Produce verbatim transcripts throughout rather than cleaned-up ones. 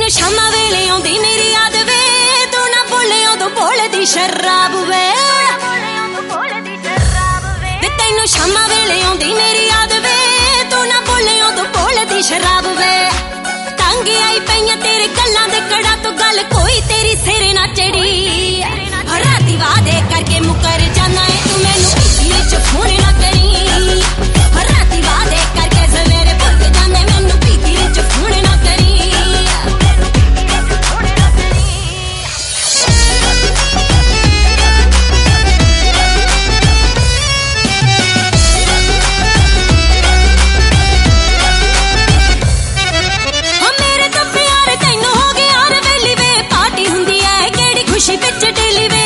शामा वेले आउंदी मेरी याद वे तू ना बोले उदों बोलदी शराब वे तैनू शामा वेले आउंदी मेरी याद वे तू ना बोले उदों बोलदी शराब वे तंग आई पईयां तेरे गल्लां दे कड़ा तो गल कोई तेरी सिरे ना चढ़ी राती वादे करके मुकर जाना है तू मैनू पीती विच फोन ना करी राती वादे करके सवेरे भुल जाने मैनू पीती विच फोन ना करी खुशी बिच डेली वे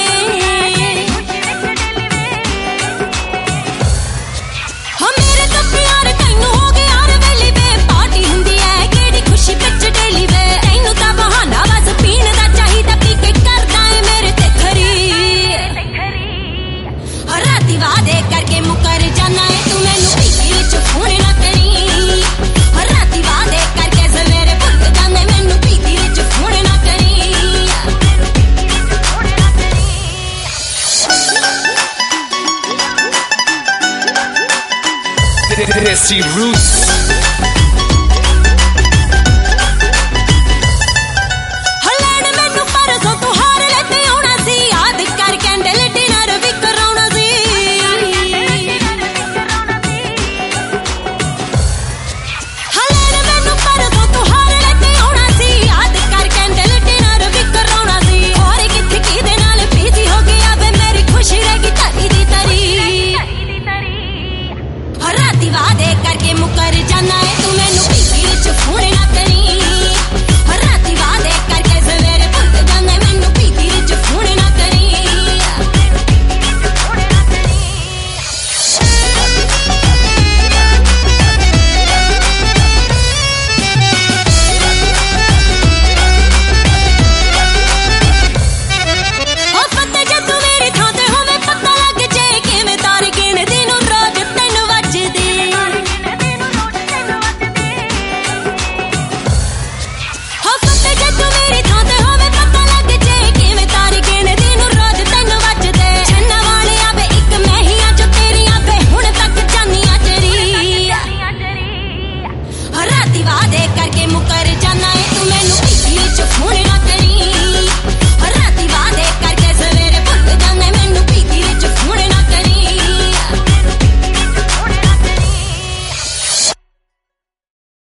हो मेरे तो प्यार तैनू हो गया रे वेली वे पार्टी हुंदी है केड़ी खुशी बिच डेली वे तैनू तां बहाना बस पीण दा चाहिदा पी के करदा है मेरे ते खरी राती वादे करके मुकर जाना है तू मैनू पीती विच फोन ना करी राती वादे करके सवेरे भुल जाने मैनू पीती विच फोन ना करी Desi Roots.